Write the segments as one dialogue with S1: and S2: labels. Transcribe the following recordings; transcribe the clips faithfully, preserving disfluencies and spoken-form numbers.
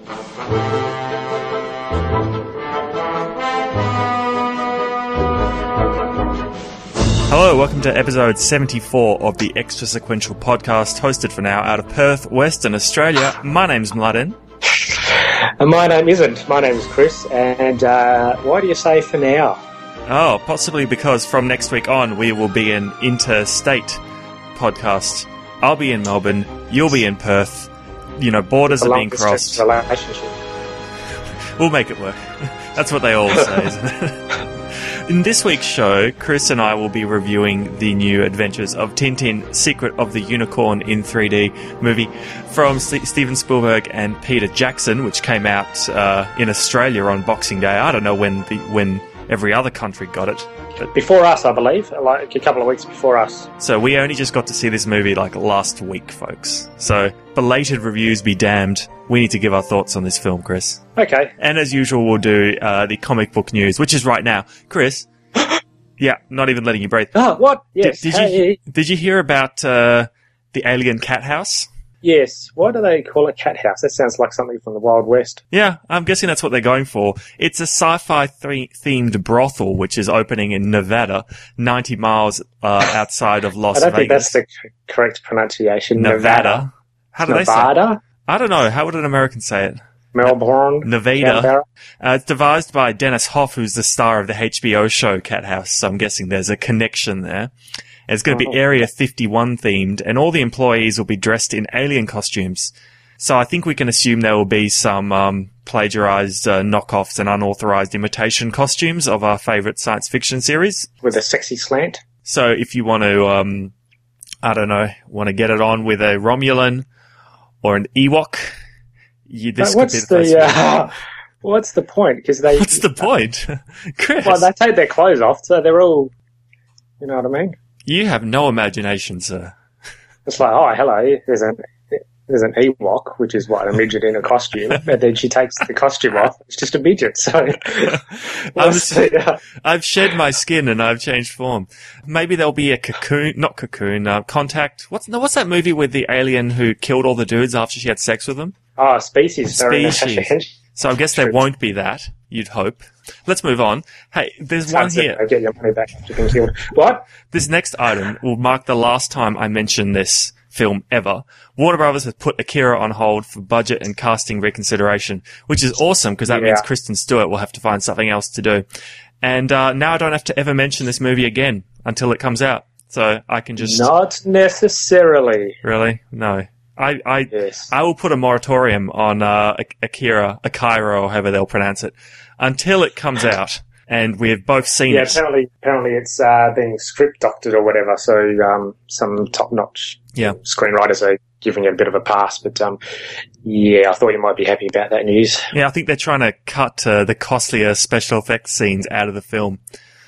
S1: Hello, welcome to episode seventy-four of the Extra Sequential podcast, hosted for now out of Perth, Western Australia. My name's Mladen.
S2: And my name isn't. My name is Chris. And uh, why do you say for now?
S1: Oh, possibly because from next week on, we will be an interstate podcast. I'll be in Melbourne, you'll be in Perth. You know, borders are being crossed.
S2: Relationship.
S1: We'll make it work. That's what they all say, isn't it? In this week's show, Chris and I will be reviewing the new adventures of Tintin, Secret of the Unicorn in three D movie from St- Steven Spielberg and Peter Jackson, which came out uh, in Australia on Boxing Day. I don't know when the when every other country got it. But
S2: before us, I believe, like a couple of weeks before us.
S1: So we only just got to see this movie like last week, folks. So belated reviews be damned. We need to give our thoughts on this film, Chris.
S2: Okay.
S1: And as usual, we'll do uh, the comic book news, which is right now. Chris, yeah, not even letting you breathe.
S2: Oh, what? Yes.
S1: Did, did,
S2: hey.
S1: you, did you hear about uh, the alien cat house?
S2: Yes. Why do they call it cat house? That sounds like something from the Wild West.
S1: Yeah, I'm guessing that's what they're going for. It's a sci-fi th- themed brothel, which is opening in Nevada, ninety miles uh, outside of Las Vegas.
S2: I don't think that's the correct pronunciation.
S1: Nevada.
S2: Nevada.
S1: How do
S2: Nevada?
S1: they say it? I don't know. How would an American say it?
S2: Melbourne.
S1: Nevada. Uh, it's devised by Dennis Hoff, who's the star of the H B O show Cat House, so I'm guessing there's a connection there. It's going to be Area fifty-one themed, and all the employees will be dressed in alien costumes. So I think we can assume there will be some um, plagiarized uh, knockoffs and unauthorized imitation costumes of our favorite science fiction series.
S2: With a sexy slant.
S1: So if you want to, um, I don't know, want to get it on with a Romulan or an Ewok, you, this
S2: but what's
S1: could be the,
S2: the uh, what's the point? Because they
S1: what's the point, Chris?
S2: Well, they take their clothes off, so they're all, you know what I mean?
S1: You have no imagination, sir.
S2: It's like, oh, hello, there's an there's an Ewok, which is what, a midget in a costume, and then she takes the costume off. It's just a midget. So
S1: I'm, the, uh, I've shed my skin and I've changed form. Maybe there'll be a cocoon, not cocoon, uh, contact. What's no, what's that movie with the alien who killed all the dudes after she had sex with them?
S2: Oh, Species.
S1: Species. So I guess there won't be that. You'd hope. Let's move on. Hey, there's one here.
S2: I get your money back after being killed. What?
S1: This next item will mark the last time I mention this film ever. Warner Brothers has put Akira on hold for budget and casting reconsideration, which is awesome because that yeah. means Kristen Stewart will have to find something else to do. And uh, now I don't have to ever mention this movie again until it comes out. So I can just...
S2: Not necessarily.
S1: Really? No. I I,
S2: yes.
S1: I will put a moratorium on uh, Akira, Akira, or however they'll pronounce it, until it comes out, and we have both seen
S2: yeah,
S1: it.
S2: Yeah, apparently, apparently it's uh, being script doctored or whatever, so um, some top-notch
S1: yeah.
S2: screenwriters are giving it a bit of a pass, but um, yeah, I thought you might be happy about that news.
S1: Yeah, I think they're trying to cut uh, the costlier special effects scenes out of the film.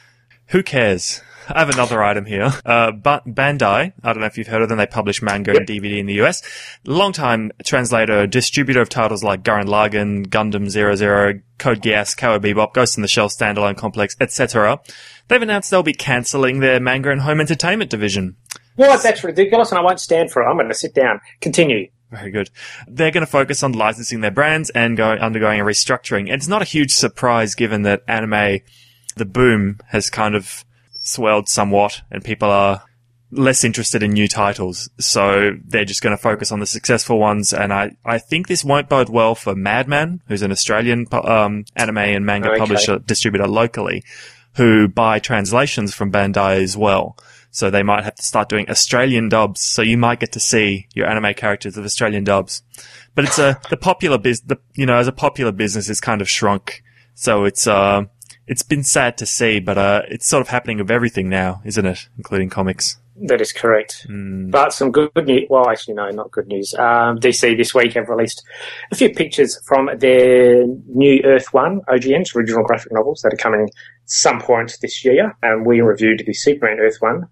S1: Who cares? I have another item here. Uh, ba- Bandai, I don't know if you've heard of them, they publish manga yep. and D V D in the U S. Longtime translator, distributor of titles like Gurren Lagann, Gundam Zero Zero, Code Geass, Cowboy Bebop, Ghost in the Shell Standalone Complex, et cetera. They've announced they'll be cancelling their manga and home entertainment division.
S2: What? That's ridiculous, and I won't stand for it. I'm going to sit down. Continue.
S1: Very good. They're going to focus on licensing their brands and go, undergoing a restructuring. And it's not a huge surprise given that anime, the boom, has kind of swelled somewhat and people are less interested in new titles. So they're just going to focus on the successful ones. And I, I think this won't bode well for Madman, who's an Australian um, anime and manga okay. publisher, distributor locally, who buy translations from Bandai as well. So they might have to start doing Australian dubs. So you might get to see your anime characters of Australian dubs. But it's a, the popular biz, the, you know, as a popular business, it's kind of shrunk. So it's, uh, it's been sad to see, but, uh, it's sort of happening with everything now, isn't it? Including comics.
S2: That is correct.
S1: Mm.
S2: But some good news. Well, actually, no, not good news. Um, D C this week have released a few pictures from their new Earth One O G Ns, original graphic novels, that are coming some point this year. And we reviewed the Superman Earth One.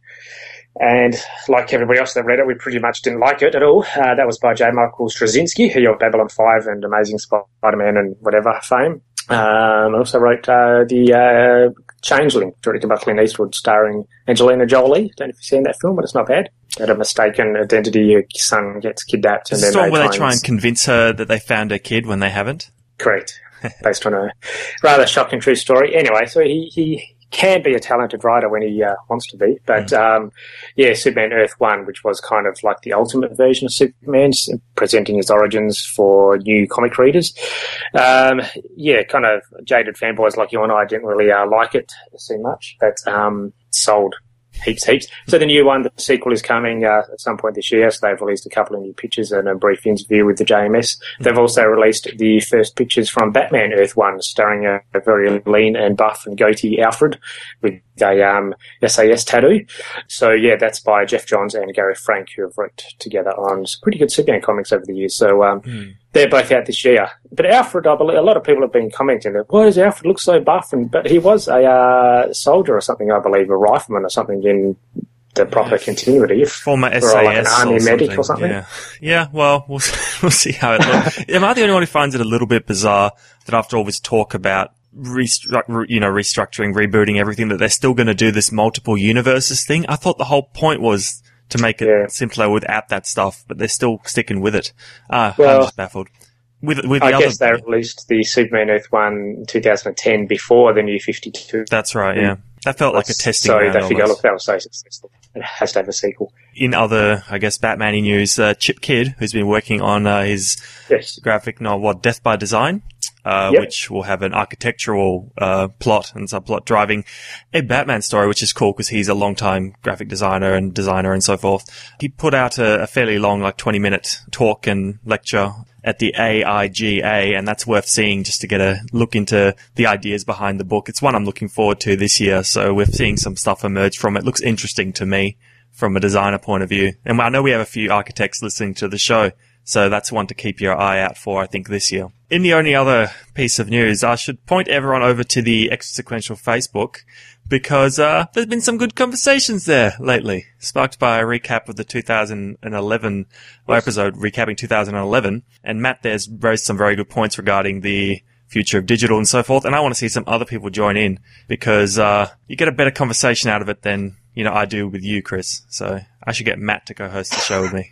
S2: And like everybody else that read it, we pretty much didn't like it at all. Uh, that was by J. Michael Straczynski, who of Babylon five and Amazing Spider-Man and whatever fame. Um, I also wrote uh, the uh, Changeling, directed by Clint Eastwood, starring Angelina Jolie. Don't know if you've seen that film, but it's not bad. at a mistaken identity, her son gets kidnapped.
S1: Is
S2: and
S1: the
S2: then
S1: story where they try
S2: and
S1: and convince her that they found her kid when they haven't?
S2: Correct. Based on a rather shocking true story. Anyway, so he, he can be a talented writer when he uh, wants to be. But, mm. um, yeah, Superman Earth one, which was kind of like the ultimate version of Superman, presenting his origins for new comic readers. Um, yeah, kind of jaded fanboys like you and I didn't really uh, like it so much, but um, sold heaps, heaps. So the new one, the sequel is coming uh, at some point this year. So they've released a couple of new pictures and a brief interview with the J M S. They've also released the first pictures from Batman Earth one, starring a, a very lean and buff and goatee Alfred with a um, S A S tattoo. So yeah, that's by Jeff Johns and Gary Frank, who have worked together on some pretty good Superman comics over the years. So um, mm. they're both out this year. But Alfred, I believe, a lot of people have been commenting that, why does Alfred look so buff? And but he was a uh, soldier or something, I believe, a rifleman or something in the proper continuity.
S1: Former S A S
S2: or like an army
S1: or
S2: medic or something.
S1: Yeah, yeah well, we'll, we'll see how it looks. Am I the only one who finds it a little bit bizarre that after all this talk about Restru- you know, restructuring, rebooting everything, that they're still going to do this multiple universes thing? I thought the whole point was to make it yeah. simpler without that stuff, but they're still sticking with it. Uh, well, I'm just baffled. With, with the
S2: I
S1: other,
S2: guess they released the Superman Earth one in two thousand ten before the new fifty-two.
S1: That's right, yeah. That felt like a testing
S2: so
S1: ground.
S2: So they figure,
S1: almost.
S2: Look, that was so successful. It has to have a sequel.
S1: In other, I guess, Batman news, uh, Chip Kidd, who's been working on uh, his
S2: yes.
S1: graphic novel, what, Death by Design? Uh, yep. Which will have an architectural uh, plot and subplot driving a Batman story, which is cool because he's a long-time graphic designer and designer and so forth. He put out a, a fairly long, like twenty-minute talk and lecture at the A I G A, and that's worth seeing just to get a look into the ideas behind the book. It's one I'm looking forward to this year, so we're seeing some stuff emerge from it. Looks interesting to me from a designer point of view. And I know we have a few architects listening to the show, so that's one to keep your eye out for, I think, this year. In the only other piece of news, I should point everyone over to the Extra Sequential Facebook because uh there's been some good conversations there lately, sparked by a recap of the two thousand eleven yes. episode, recapping two thousand eleven. And Matt there's raised some very good points regarding the future of digital and so forth. And I want to see some other people join in because uh you get a better conversation out of it than, you know, I do with you, Chris. So I should get Matt to go host the show with me.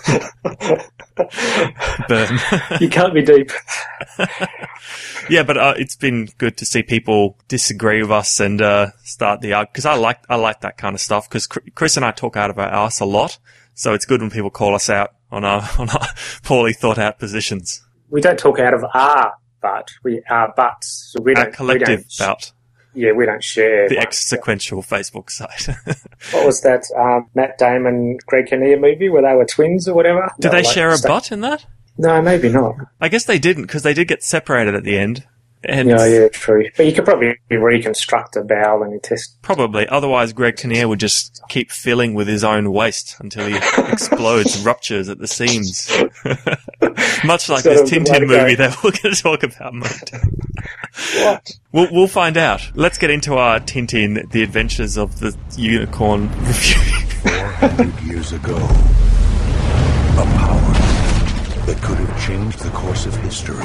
S1: Burn.
S2: You can't be deep.
S1: Yeah, but uh, it's been good to see people disagree with us and uh, start the argument, because I like I like that kind of stuff. Because Chris and I talk out of our ass a lot, so it's good when people call us out on our on our poorly thought out positions.
S2: We don't talk out of our butt. We are butts. So we
S1: our
S2: don't,
S1: collective
S2: we don't,
S1: bout.
S2: Yeah, we don't share.
S1: The Extra Sequential Facebook site.
S2: What was that um, Matt Damon, Greg Kinnear movie where they were twins or whatever?
S1: Did they, they like share a
S2: st-
S1: butt in that?
S2: No, maybe not.
S1: I guess they didn't, because they did get separated at the end. And
S2: yeah, yeah, true. But you could probably reconstruct a bowel and test.
S1: Probably. Otherwise, Greg Kinnear would just keep filling with his own waste until he explodes and ruptures at the seams. Much like this Tintin movie that we're going to talk about, mate.
S2: What?
S1: We'll, we'll find out. Let's get into our Tintin, The Adventures of the Unicorn review.
S3: Four hundred years ago, a power that could have changed the course of history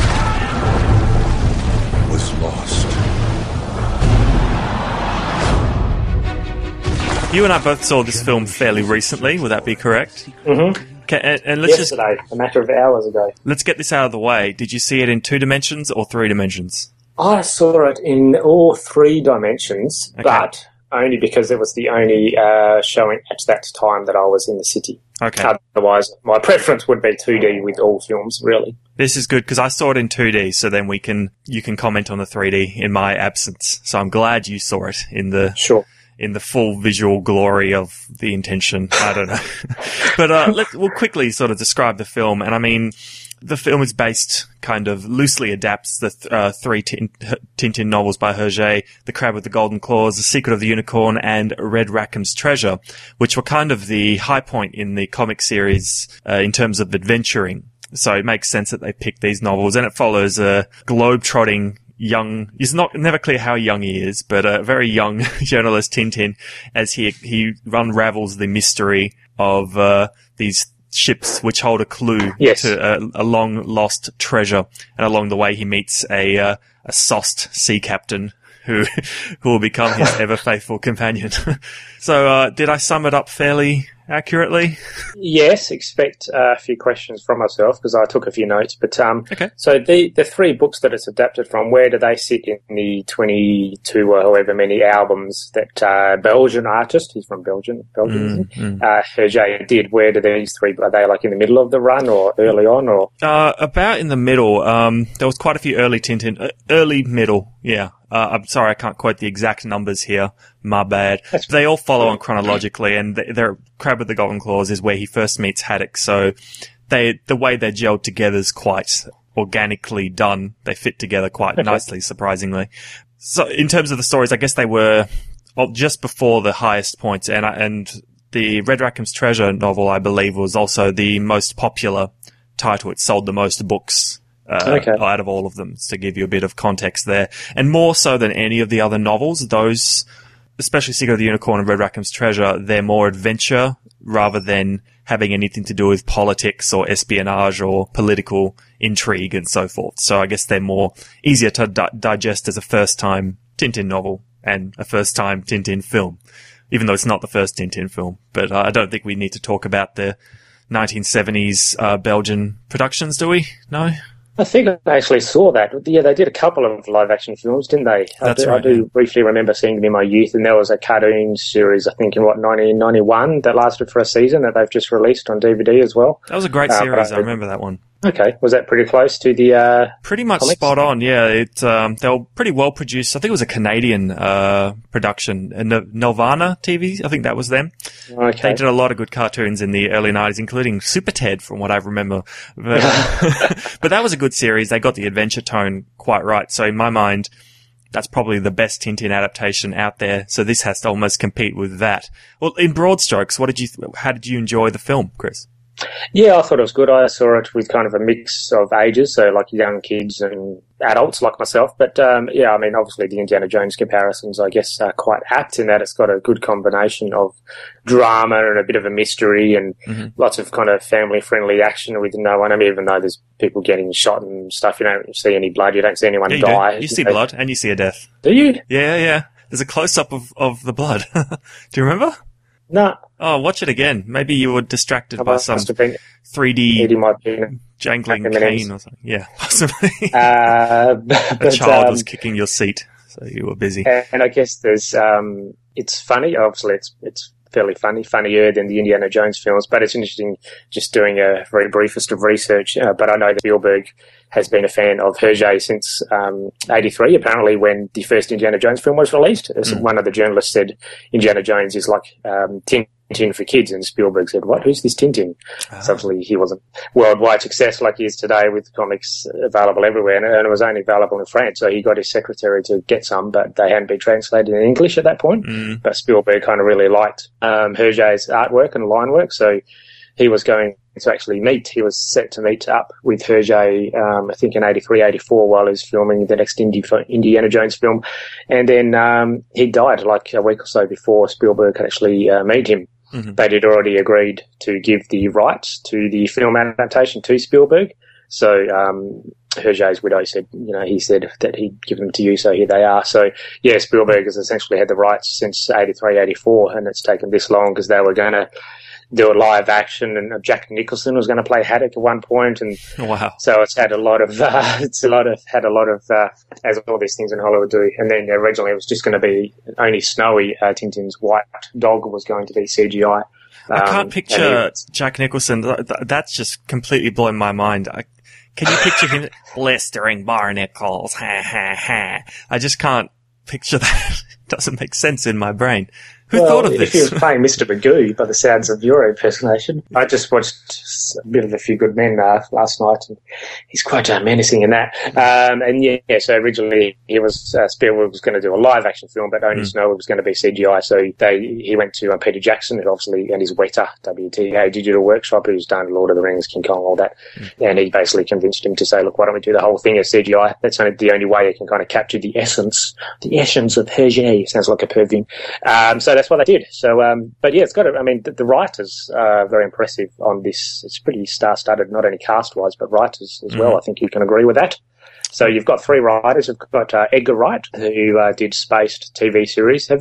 S3: was lost.
S1: You and I both saw this film fairly recently, would that be correct?
S2: Mm-hmm.
S1: Okay, and, and let's
S2: Yesterday,
S1: just,
S2: a matter of hours ago.
S1: Let's get this out of the way. Did you see it in two dimensions or three dimensions?
S2: I saw it in all three dimensions, okay. But only because it was the only uh, showing at that time that I was in the city.
S1: Okay.
S2: Otherwise, my preference would be two D with all films, really.
S1: This is good because I saw it in two D, so then we can you can comment on the three D in my absence. So I'm glad you saw it in the
S2: sure.
S1: in the full visual glory of the intention. I don't know, but uh, let's we'll quickly sort of describe the film. And I mean, the film is based kind of loosely adapts the th- uh, three tin- Tintin novels by Hergé, The Crab with the Golden Claws, The Secret of the Unicorn, and Red Rackham's Treasure, which were kind of the high point in the comic series uh, in terms of adventuring. So it makes sense that they picked these novels, and it follows a globe-trotting young, it's not never clear how young he is, but a very young journalist Tintin as he he unravels the mystery of uh, these ships which hold a clue
S2: yes.
S1: to a, a long lost treasure, and along the way he meets a uh, a sauced sea captain who who will become his ever faithful companion. So uh did I sum it up fairly accurately?
S2: Yes, expect uh, a few questions from myself because I took a few notes. But um,
S1: okay.
S2: So the the three books that it's adapted from, where do they sit in the twenty-two or however many albums that uh, Belgian artist, he's from Belgium, Belgium, mm, mm. uh, Hergé did? Where do these three, are they like in the middle of the run or early on? Or
S1: uh, about in the middle. Um, there was quite a few early Tintin, uh, early middle, yeah. Uh, I'm sorry, I can't quote the exact numbers here. My bad. That's they all follow on chronologically, and they're Crab with the Golden Claws is where he first meets Haddock. So they, the way they're gelled together is quite organically done. They fit together quite okay. nicely, surprisingly. So in terms of the stories, I guess they were just before the highest points, and and the Red Rackham's Treasure novel, I believe, was also the most popular title. It sold the most books. Uh, okay. out of all of them, to give you a bit of context there. And more so than any of the other novels, those, especially Secret of the Unicorn and Red Rackham's Treasure, they're more adventure rather than having anything to do with politics or espionage or political intrigue and so forth. So I guess they're more easier to di- digest as a first-time Tintin novel and a first-time Tintin film, even though it's not the first Tintin film. But uh, I don't think we need to talk about the nineteen seventies uh, Belgian productions, do we? No?
S2: I think I actually saw that. Yeah, they did a couple of live-action films, didn't they?
S1: That's
S2: I do,
S1: right,
S2: I do
S1: yeah.
S2: briefly remember seeing them in my youth, and there was a cartoon series, I think, in, what, nineteen ninety-one that lasted for a season that they've just released on D V D as well.
S1: That was a great
S2: uh,
S1: series.
S2: I,
S1: I remember that one.
S2: Okay. Was that pretty close to the uh
S1: Pretty much
S2: comics?
S1: Spot on, yeah. It um, they were pretty well produced. I think it was a Canadian uh production. Uh, Nelvana T V, I think that was them.
S2: Okay.
S1: They did a lot of good cartoons in the early nineties, including Super Ted, from what I remember. But, but that was a good series. They got the adventure tone quite right. So in my mind, that's probably the best Tintin adaptation out there. So this has to almost compete with that. Well, in broad strokes, what did you? How did you enjoy the film, Chris?
S2: Yeah, I thought it was good. I saw it with kind of a mix of ages, so like young kids and adults like myself. But um, yeah, I mean, obviously the Indiana Jones comparisons, I guess, are quite apt in that it's got a good combination of drama and a bit of a mystery and mm-hmm. lots of kind of family-friendly action with no one. I mean, even though there's people getting shot and stuff, you don't see any blood, you don't see anyone
S1: yeah, you
S2: die.
S1: Do. You see blood and you see a death.
S2: Do you?
S1: Yeah, yeah. There's a close-up of, of the blood. Do you remember?
S2: No.
S1: Oh, watch it again. Maybe you were distracted
S2: I
S1: by some three D jangling cane or something. Yeah, possibly.
S2: Uh,
S1: a child
S2: um,
S1: was kicking your seat, so you were busy.
S2: And, and I guess there's, um, it's funny. Obviously, it's it's fairly funny, funnier than the Indiana Jones films. But it's interesting just doing a very briefest of research. Uh, but I know that Spielberg has been a fan of Hergé since um, eighty-three, apparently, when the first Indiana Jones film was released. As mm. one of the journalists said, Indiana Jones is like um, Tintin for kids, and Spielberg said, what, who's this Tintin? Oh. So obviously he wasn't worldwide success like he is today with comics available everywhere, and, and it was only available in France, so he got his secretary to get some, but they hadn't been translated in English at that point.
S1: Mm.
S2: But Spielberg kind of really liked um, Hergé's artwork and line work, so he was going to actually meet. He was set to meet up with Hergé, um, I think in eighty-three, eighty-four, while he was filming the next Indi- Indiana Jones film. And then um, he died like a week or so before Spielberg could actually uh, meet him.
S1: Mm-hmm.
S2: They'd already agreed to give the rights to the film adaptation to Spielberg. So um, Hergé's widow said, you know, he said that he'd give them to you, so here they are. So, yeah, Spielberg has essentially had the rights since eighty-three, eighty-four, and it's taken this long because they were going to do a live action, and Jack Nicholson was going to play Haddock at one point, and
S1: wow.
S2: So it's had a lot of uh, it's a lot of had a lot of uh, as all these things in Hollywood do. And then originally it was just going to be only Snowy, uh, Tintin's white dog, was going to be C G I. Um,
S1: I can't picture Jack Nicholson. That's just completely blown my mind. I, can you picture him blistering barnacles? Ha ha ha! I just can't picture that. It doesn't make sense in my brain. Who
S2: well,
S1: thought of this?
S2: If he was playing Mister Magoo by the sounds of your impersonation. I just watched a bit of A Few Good Men uh, last night, and he's quite uh, menacing in that. Um, and yeah, yeah, so originally he was uh, Spielberg was going to do a live action film, but only mm. Snow was going to be C G I. So they he went to uh, Peter Jackson, who obviously, and his Weta, W T A Digital Workshop, who's done Lord of the Rings, King Kong, all that. Mm. And he basically convinced him to say, look, why don't we do the whole thing as C G I? That's only the only way you can kind of capture the essence, the essence of Hergé. Sounds like a perfume. Um, so that's what they did. So, um, but yeah, it's got. A, I mean, the, the writers are very impressive on this. It's pretty star-studded, not only cast-wise, but writers as mm-hmm. well. I think you can agree with that. So you've got three writers. You've got uh, Edgar Wright, who uh, did Spaced T V series. Have you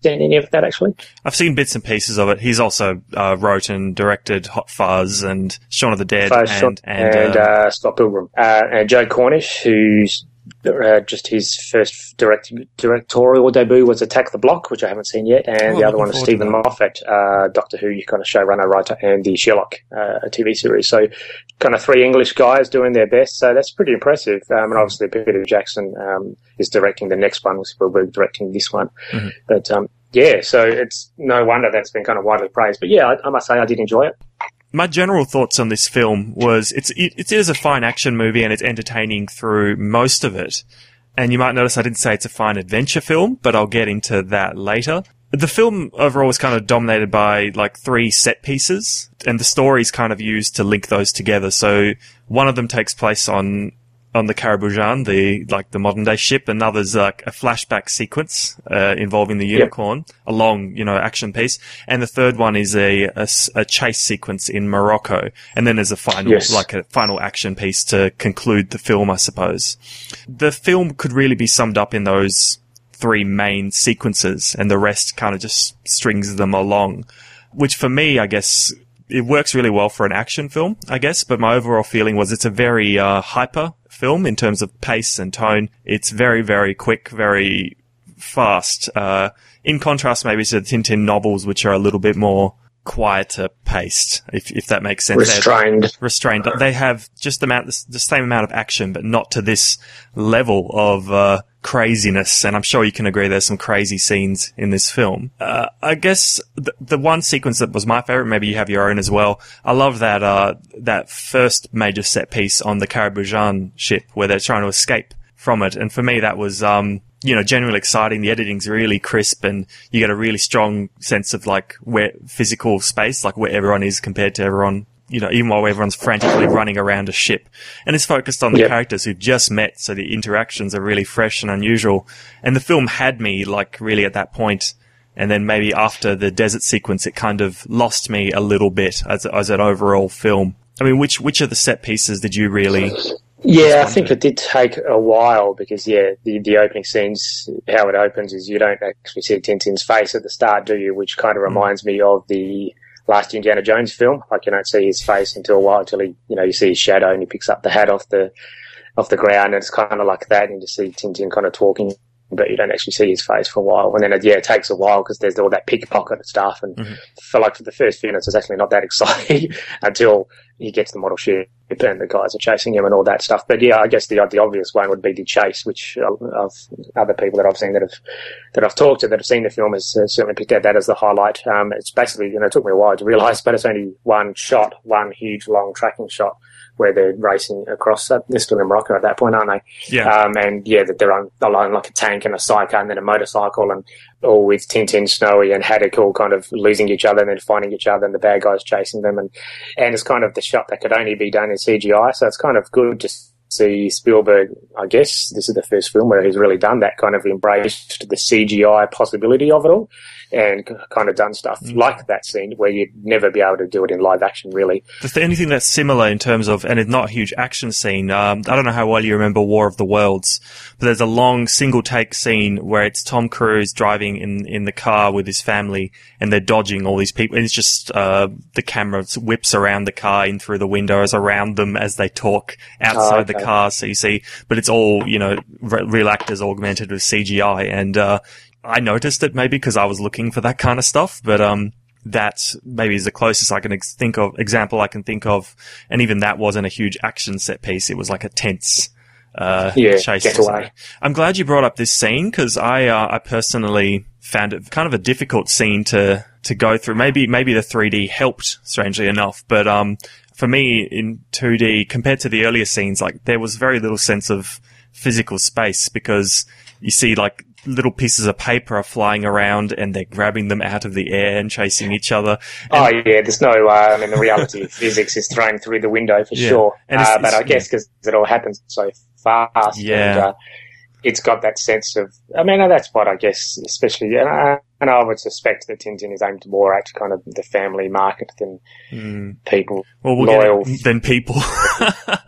S2: seen any of that, actually?
S1: I've seen bits and pieces of it. He's also uh, wrote and directed Hot Fuzz and Shaun of the Dead
S2: Fuzz,
S1: and,
S2: Shaun,
S1: and,
S2: and
S1: uh,
S2: uh, Scott Pilgrim. Uh, and Joe Cornish, who's uh, just his first direct, directorial debut was Attack the Block, which I haven't seen yet, and
S1: Oh,
S2: the other one
S1: looking
S2: is
S1: forward to
S2: Stephen
S1: that.
S2: Moffat, uh, Doctor Who kind of showrunner, writer, and the Sherlock uh, T V series. So kind of three English guys doing their best, so that's pretty impressive. Um, and obviously Peter Jackson um, is directing the next one, with Spielberg directing this one.
S1: Mm-hmm.
S2: But um, yeah, so it's no wonder that's been kind of widely praised. But yeah, I, I must say I did enjoy it.
S1: My general thoughts on this film was it's it, it is a fine action movie and it's entertaining through most of it. And you might notice I didn't say it's a fine adventure film, but I'll get into that later. The film overall was kind of dominated by like three set pieces, and the story's kind of used to link those together. So one of them takes place on on the Karabujan, the like the modern day ship. Another's like a flashback sequence uh, involving the unicorn, yep. a long you know action piece, and the third one is a, a, a chase sequence in Morocco, and then there's a final
S2: yes.
S1: like a final action piece to conclude the film, I suppose. The film could really be summed up in those three main sequences, and the rest kind of just strings them along, which for me, I guess, it works really well for an action film, I guess, but my overall feeling was it's a very uh, hyper film in terms of pace and tone. It's very, very quick, very fast, uh, in contrast maybe to the Tintin novels, which are a little bit more quieter paced, if if that makes sense.
S2: Restrained.
S1: They're restrained. They have just the amount, the same amount of action, but not to this level of uh, craziness. And I'm sure you can agree there's some crazy scenes in this film. Uh, I guess the, the one sequence that was my favorite, maybe you have your own as well. I love that uh, that first major set piece on the Karabujan ship where they're trying to escape from it. And for me, that was um, you know, genuinely exciting. The editing's really crisp and you get a really strong sense of like where physical space, like where everyone is compared to everyone, you know, even while everyone's frantically running around a ship. And it's focused on the
S2: yep.
S1: characters who've just met, so the interactions are really fresh and unusual. And the film had me like really at that point. And then maybe after the desert sequence, it kind of lost me a little bit as, as an overall film. I mean, which, which of the set pieces did you really...
S2: Yeah, I think it did take a while because, yeah, the, the opening scenes, how it opens is you don't actually see Tintin's face at the start, do you? Which kind of reminds mm. me of the last Indiana Jones film. Like, you don't see his face until a while, until he, you know, you see his shadow and he picks up the hat off the off the ground, and it's kind of like that, and you see Tintin kind of talking, but you don't actually see his face for a while. And then, it, yeah, it takes a while because there's all that pickpocket stuff. And
S1: mm-hmm.
S2: for like for the first few minutes, it's actually not that exciting until he gets the model ship and the guys are chasing him and all that stuff. But yeah, I guess the the obvious one would be the chase, which of other people that I've seen that have that I've talked to that have seen the film has uh, certainly picked out that as the highlight. Um, it's basically, you know, it took me a while to realise, but it's only one shot, one huge long tracking shot where they're racing across. Uh, they're still in Morocco at that point, aren't they?
S1: Yeah. Um,
S2: and yeah, that they're on alone like a tank and a psycho and then a motorcycle, and all with Tintin, Snowy, and Haddock all kind of losing each other and then finding each other, and the bad guys chasing them, and and it's kind of the shot that could only be done in C G I. So it's kind of good to see Spielberg. I guess this is the first film where he's really done that, kind of embraced the C G I possibility of it all, and kind of done stuff mm. like that scene where you'd never be able to do it in live action, really.
S1: Is there anything that's similar in terms of, and it's not a huge action scene, um, I don't know how well you remember War of the Worlds, but there's a long single take scene where it's Tom Cruise driving in, in the car with his family and they're dodging all these people, and it's just, uh, the camera whips around the car in through the windows around them as they talk outside oh, okay. the car, so you see, but it's all, you know, re- real actors augmented with C G I, and, uh, I noticed it maybe because I was looking for that kind of stuff, but um, that maybe is the closest I can ex- think of example I can think of, and even that wasn't a huge action set piece. It was like a tense uh,
S2: yeah,
S1: chase.
S2: Getaway.
S1: I'm glad you brought up this scene because I uh, I personally found it kind of a difficult scene to to go through. Maybe maybe the three D helped, strangely enough, but um, for me in two D compared to the earlier scenes, like there was very little sense of physical space because you see like little pieces of paper are flying around and they're grabbing them out of the air and chasing each other. And
S2: oh, yeah, there's no, uh, I mean, the reality of physics is thrown through the window for yeah. sure. And it's, uh, but it's, I guess because yeah. it all happens so fast.
S1: Yeah.
S2: And, uh, it's got that sense of, I mean, that's what I guess, especially, and I, and I would suspect that Tintin is aimed more at kind of the family market than
S1: mm.
S2: people
S1: well, we'll
S2: loyal.
S1: Get it, than people.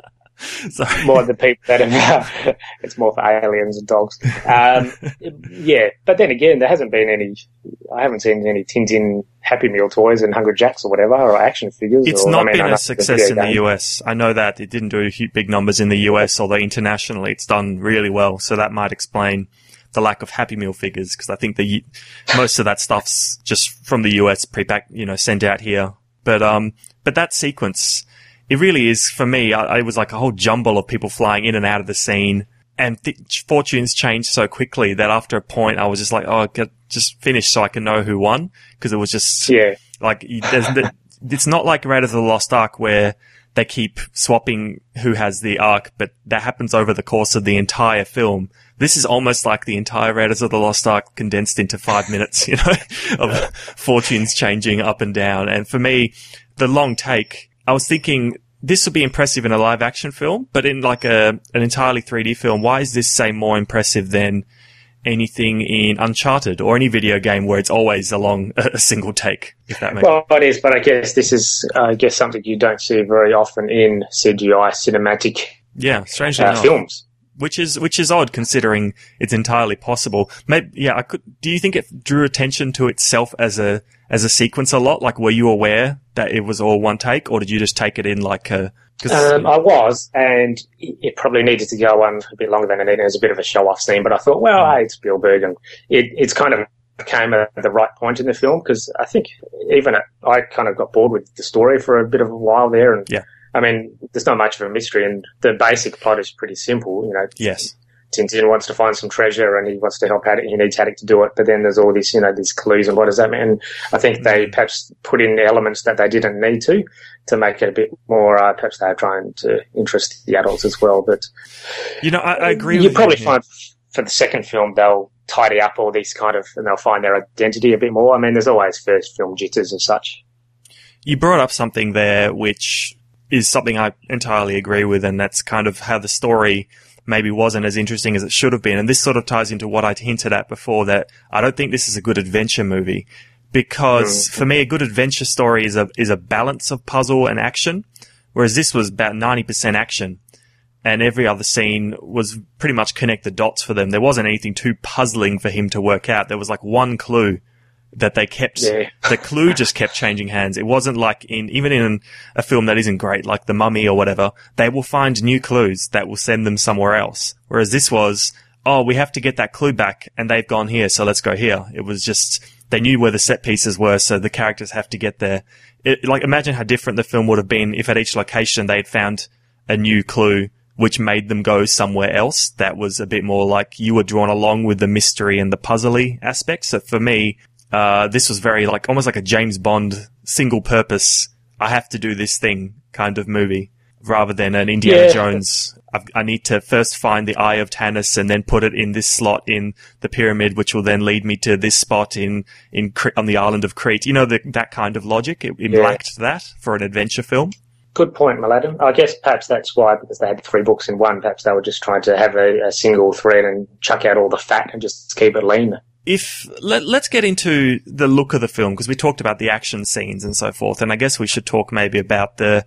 S1: So.
S2: More the people that have, uh, it's more for aliens and dogs. Um, yeah, but then again, there hasn't been any, I haven't seen any Tintin Happy Meal toys and Hungry Jacks or whatever, or action figures.
S1: It's
S2: or,
S1: not
S2: I mean,
S1: been a success in the U S. I know that it didn't do big numbers in the U S, although internationally it's done really well. So that might explain the lack of Happy Meal figures, because I think the most of that stuff's just from the U S pre-pack, you know, sent out here. But um, but that sequence, it really is, for me, I, it was like a whole jumble of people flying in and out of the scene, and th- fortunes changed so quickly that after a point I was just like, oh, get, just finish so I can know who won, because it was just
S2: yeah.
S1: like there's the, it's not like Raiders of the Lost Ark where they keep swapping who has the Ark, but that happens over the course of the entire film. This is almost like the entire Raiders of the Lost Ark condensed into five minutes, you know, of fortunes changing up and down. And for me, the long take, I was thinking this would be impressive in a live action film, but in like a an entirely three D film, why is this, say, more impressive than anything in Uncharted or any video game where it's always along a single take, if that makes sense?
S2: Well, it is, but I guess this is, I guess, something you don't see very often in C G I cinematic
S1: yeah, strangely
S2: uh,
S1: not.
S2: films.
S1: Which is which is odd considering it's entirely possible. Maybe, yeah, I could. Do you think it drew attention to itself as a as a sequence a lot? Like, were you aware that it was all one take, or did you just take it in like a?
S2: Um, I was, and it probably needed to go on a bit longer than it needed. It was a bit of a show-off scene, but I thought, well,
S1: mm.
S2: hey, it's Spielberg, and it it's kind of came at the right point in the film, because I think even at, I kind of got bored with the story for a bit of a while there, and
S1: yeah.
S2: I mean, there's not much of a mystery, and the basic plot is pretty simple. You know,
S1: yes,
S2: Tintin wants to find some treasure, and he wants to help Haddock. He needs Haddock to do it, but then there's all these, you know, these clues, and what does that mean? And I think they perhaps put in elements that they didn't need to, to make it a bit more. Uh, perhaps they're trying to interest the adults as well. But
S1: you know, I, I agree.
S2: You
S1: with
S2: probably
S1: you,
S2: find yeah. for the second film they'll tidy up all these kind of, and they'll find their identity a bit more. I mean, there's always first film jitters and such.
S1: You brought up something there, which is something I entirely agree with, and that's kind of how the story maybe wasn't as interesting as it should have been. And this sort of ties into what I'd hinted at before, that I don't think this is a good adventure movie, because mm. for me, a good adventure story is a is a balance of puzzle and action, whereas this was about ninety percent action, and every other scene was pretty much connect the dots for them. There wasn't anything too puzzling for him to work out. There was like one clue that they kept,
S2: yeah.
S1: the clue just kept changing hands. It wasn't like in, even in a film that isn't great, like The Mummy or whatever, they will find new clues that will send them somewhere else. Whereas this was, oh, we have to get that clue back, and they've gone here, so let's go here. It was just, they knew where the set pieces were, so the characters have to get there. It, like, imagine how different the film would have been if at each location they had found a new clue which made them go somewhere else. That was a bit more like you were drawn along with the mystery and the puzzly aspects. So for me, Uh, this was very like, almost like a James Bond single purpose, I have to do this thing kind of movie, rather than an Indiana
S2: yeah.
S1: Jones. I've, I need to first find the Eye of Tanis and then put it in this slot in the pyramid, which will then lead me to this spot in, in, on the island of Crete. You know, the, that kind of logic. It, it
S2: yeah.
S1: lacked that for an adventure film.
S2: Good point, Maladim. I guess perhaps that's why, because they had three books in one, perhaps they were just trying to have a, a single thread and chuck out all the fat and just keep it lean.
S1: If let, let's get into the look of the film, because we talked about the action scenes and so forth, and I guess we should talk maybe about the,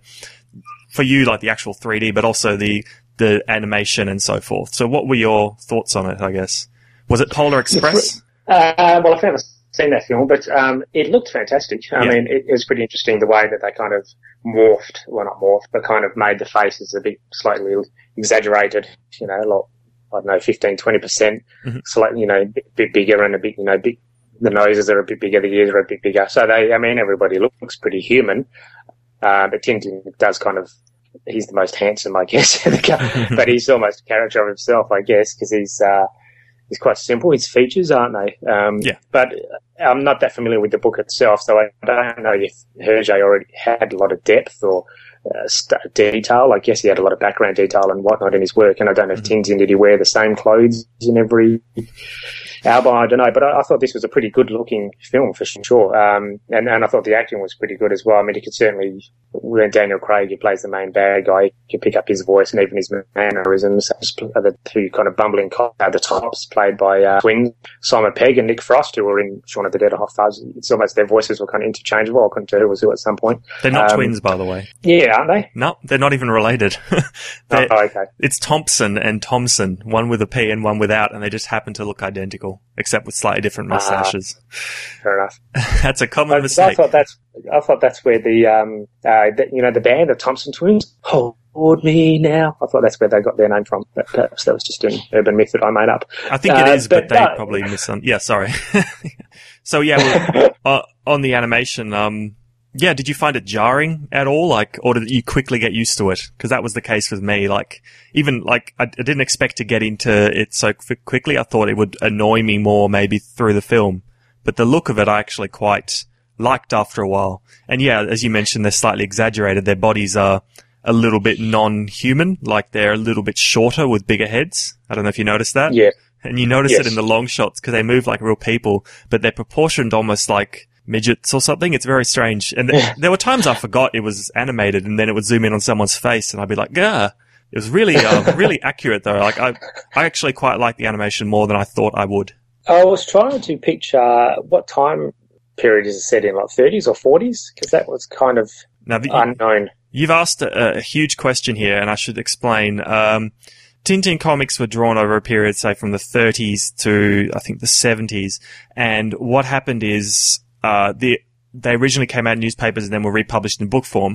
S1: for you, like the actual three D, but also the the animation and so forth. So, what were your thoughts on it? I guess was it Polar Express?
S2: Uh, well, I've never seen that film, but um, it looked fantastic. I
S1: yeah.
S2: mean, it, it was pretty interesting the way that they kind of morphed, well, not morphed, but kind of made the faces a bit slightly exaggerated. You know, a lot. I don't know, fifteen, twenty percent,
S1: mm-hmm.
S2: slightly, you know, a bit, bit bigger and a bit, you know, big, the noses are a bit bigger, the ears are a bit bigger. So they, I mean, everybody looks pretty human. Uh, but Tintin does kind of, he's the most handsome, I guess, but he's almost a character of himself, I guess, because he's, uh, he's quite simple. His features, aren't they? Um,
S1: yeah.
S2: But I'm not that familiar with the book itself, so I don't know if Hergé already had a lot of depth or uh, st- detail. I guess he had a lot of background detail and whatnot in his work, and I don't know if
S1: mm-hmm.
S2: Tintin, did he wear the same clothes in every album, I don't know, but I, I thought this was a pretty good looking film for sure. Um, and, and I thought the acting was pretty good as well. I mean, you could certainly, when Daniel Craig, who plays the main bad guy, you can pick up his voice and even his mannerisms. The two kind of bumbling cops at the tops, played by uh, twins, Simon Pegg and Nick Frost, who were in Shaun of the Dead and Hot Fuzz. It's almost their voices were kind of interchangeable. I couldn't tell who was who at some point.
S1: They're not
S2: um,
S1: twins, by the way.
S2: Yeah, aren't they?
S1: No, they're not even related.
S2: Oh, okay.
S1: It's Thompson and Thompson, one with a P and one without, and they just happen to look identical, except with slightly different mustaches.
S2: Uh, fair enough.
S1: That's a common
S2: I,
S1: mistake.
S2: I thought that's I thought that's where the um uh the, you know the band, the Thompson Twins, hold me now. I thought that's where they got their name from, but perhaps that was just an urban myth that I made up.
S1: I think it
S2: uh,
S1: is, but,
S2: but
S1: they
S2: no.
S1: probably misun. Yeah, sorry. So yeah, well, uh, on the animation, um. Yeah, did you find it jarring at all? Like, or did you quickly get used to it? Because that was the case with me. Like, even, like, I, I didn't expect to get into it so f- quickly. I thought it would annoy me more maybe through the film. But the look of it I actually quite liked after a while. And yeah, as you mentioned, they're slightly exaggerated. Their bodies are a little bit non-human. Like, they're a little bit shorter with bigger heads. I don't know if you noticed that.
S2: Yeah.
S1: And you notice
S2: Yes.
S1: it in the long shots because they move like real people, but they're proportioned almost like midgets or something. It's very strange. And th- there were times I forgot it was animated, and then it would zoom in on someone's face, and I'd be like, "Gah!" It was really, uh, really accurate though. Like I, I actually quite like the animation more than I thought I would.
S2: I was trying to picture what time period is it set in, like thirties or forties, because that was kind of
S1: Now, the,
S2: unknown.
S1: You've asked a, a huge question here, and I should explain. Um, Tintin comics were drawn over a period, say, from the thirties to I think the seventies, and what happened is. Uh, the, they originally came out in newspapers and then were republished in book form.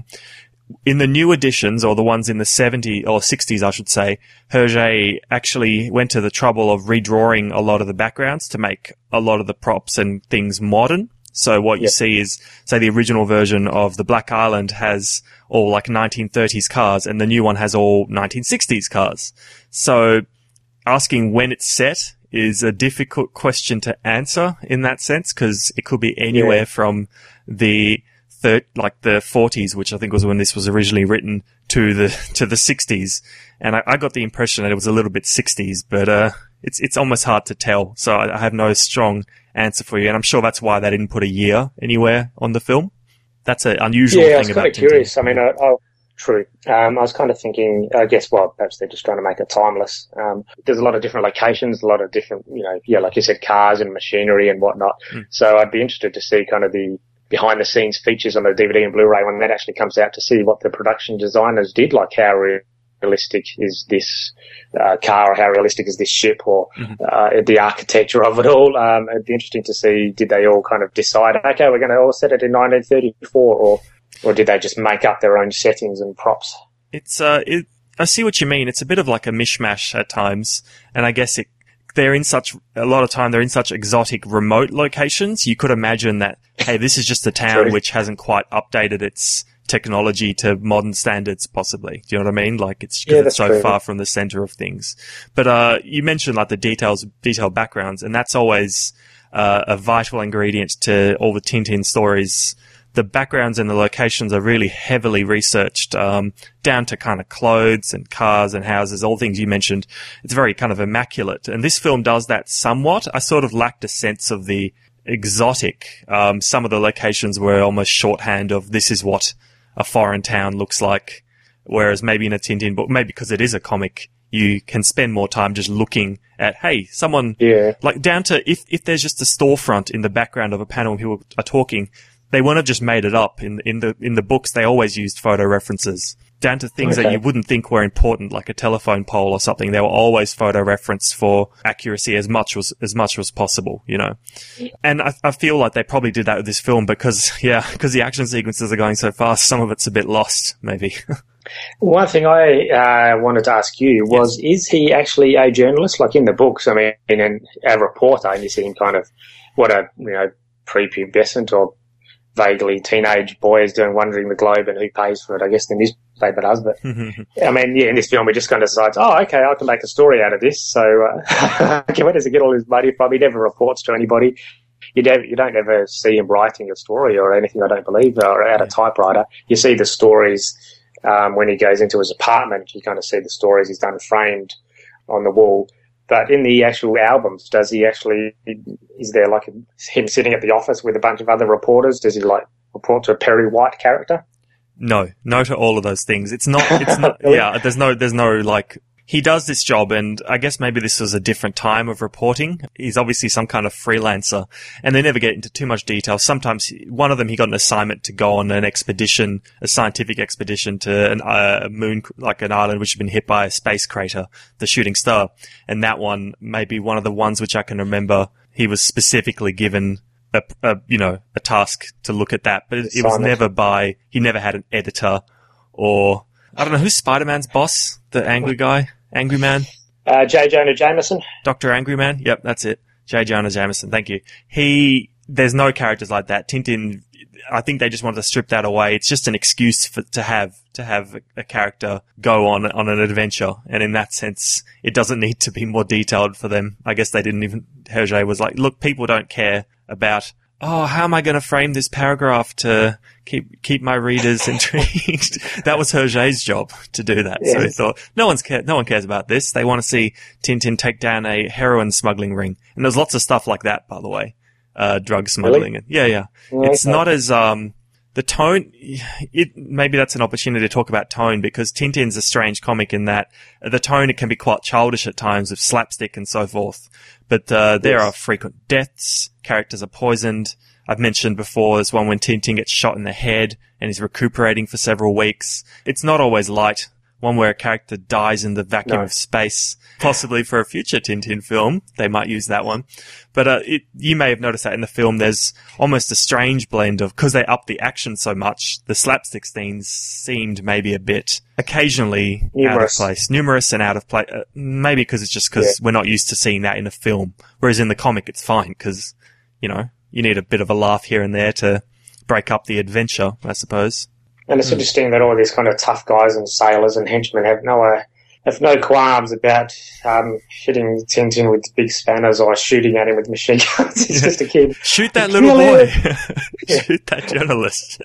S1: In the new editions, or the ones in the seventies, or sixties, I should say, Hergé actually went to the trouble of redrawing a lot of the backgrounds to make a lot of the props and things modern. So what you
S2: Yep.
S1: see is, say, the original version of the Black Island has all like nineteen thirties cars, and the new one has all nineteen sixties cars. So asking when it's set is a difficult question to answer in that sense, because it could be anywhere
S2: Yeah.
S1: from the third, like the forties, which I think was when this was originally written, to the to the sixties. And I, I got the impression that it was a little bit sixties, but uh, it's it's almost hard to tell. So I, I have no strong answer for you, and I'm sure that's why they didn't put a year anywhere on the film. That's an unusual
S2: Yeah,
S1: thing
S2: I was
S1: about
S2: kind of
S1: Tintin.
S2: curious. I mean, I, I, true. Um, I was kind of thinking, I guess, well, perhaps they're just trying to make it timeless. Um, there's a lot of different locations, a lot of different, you know, yeah, like you said, cars and machinery and whatnot.
S1: Mm.
S2: So I'd be interested to see kind of the behind the scenes features on the D V D and Blu-ray when that actually comes out, to see what the production designers did, like how realistic is this uh, car, or how realistic is this ship, or
S1: Mm-hmm.
S2: uh, the architecture of it all. Um, it'd be interesting to see, did they all kind of decide, okay, we're going to all set it in nineteen thirty-four, or or did they just make up their own settings and props?
S1: It's uh, it, I see what you mean. It's a bit of like a mishmash at times, and I guess it, they're in such a lot of time they're in such exotic, remote locations. You could imagine that, hey, this is just a town
S2: True.
S1: which hasn't quite updated its technology to modern standards, possibly. Do you know what I mean? Like it's because
S2: Yeah,
S1: it's
S2: that's
S1: so
S2: true.
S1: far from the center of things. But uh, you mentioned like the details, detailed backgrounds, and that's always uh, a vital ingredient to all the Tintin stories. The backgrounds and the locations are really heavily researched, um, down to kind of clothes and cars and houses, all things you mentioned. It's very kind of immaculate. And this film does that somewhat. I sort of lacked a sense of the exotic. Um, some of the locations were almost shorthand of this is what a foreign town looks like. Whereas maybe in a Tintin book, maybe because it is a comic, you can spend more time just looking at, hey, someone,
S2: Yeah.
S1: like down to if, if there's just a storefront in the background of a panel and people are talking, they wouldn't have just made it up. In in the in the books, they always used photo references down to things that
S2: Okay.
S1: you wouldn't think were important, like a telephone pole or something. They were always photo referenced for accuracy as much as as much as possible, you know. And I, I feel like they probably did that with this film because, yeah, because the action sequences are going so fast, some of it's a bit lost, maybe.
S2: One thing I uh, wanted to ask you was, is he actually a journalist? Like in the books, I mean, and a reporter, and you see him kind of, what a, you know, prepubescent or vaguely teenage boy is doing, wandering the globe, and who pays for it? I guess the newspaper does, but I mean, yeah, in this film, he just kind of decides, oh, okay, I can make a story out of this. So, uh, okay, where does he get all his money from? He never reports to anybody. You don't, you don't ever see him writing a story or anything, I don't believe, or at a typewriter. You see the stories um, when he goes into his apartment. You kind of see the stories he's done framed on the wall. But in the actual albums, does he actually, is there like him sitting at the office with a bunch of other reporters? Does he like report to a Perry White character?
S1: No, no to all of those things. It's not, it's not,
S2: Really?
S1: yeah, there's no, there's no like, he does this job, and I guess maybe this was a different time of reporting. He's obviously some kind of freelancer, and they never get into too much detail. Sometimes one of them, he got an assignment to go on an expedition, a scientific expedition to an, uh, a moon, like an island which had been hit by a space crater, the Shooting Star. And that one may be one of the ones which I can remember he was specifically given a, a you know, a task to look at that. But it, it was never by, he never had an editor or, I don't know, who's Spider-Man's boss? The angry guy? Angry Man?
S2: Uh, J. Jonah Jameson.
S1: Doctor Angry Man? Yep, that's it. J. Jonah Jameson, thank you. He, there's no characters like that. Tintin, I think they just wanted to strip that away. It's just an excuse for, to have, to have a, a character go on, on an adventure. And in that sense, it doesn't need to be more detailed for them. I guess they didn't even, Hergé was like, look, people don't care about, oh, how am I going to frame this paragraph to keep keep my readers intrigued? That was Hergé's job to do that. Yes. So he thought, no one's care, no one cares about this. They want to see Tintin take down a heroin smuggling ring. And there's lots of stuff like that, by the way, uh, drug smuggling.
S2: Really?
S1: Yeah, yeah. Okay. It's not as um the tone. It maybe that's an opportunity to talk about tone, because Tintin's a strange comic in that the tone, it can be quite childish at times with slapstick and so forth. But uh, there
S2: yes.
S1: are frequent deaths. Characters are poisoned. I've mentioned before, there's one when Tintin gets shot in the head and is recuperating for several weeks. It's not always light. One where a character dies in the vacuum
S2: no.
S1: of space. Possibly for a future Tintin film, they might use that one. But uh, it, you may have noticed that in the film, there's almost a strange blend of, because they up the action so much, the slapstick scenes seemed maybe a bit occasionally
S2: Numerous.
S1: out of place. Numerous and out of place. Uh, maybe because it's just because yeah. we're not used to seeing that in a film. Whereas in the comic, it's fine because, you know, you need a bit of a laugh here and there to break up the adventure, I suppose.
S2: And it's mm. interesting that all these kind of tough guys and sailors and henchmen have no uh, have no qualms about um, hitting Tintin with big spanners or shooting at him with machine guns. He's yeah. just a kid.
S1: Shoot that little boy. Shoot that journalist.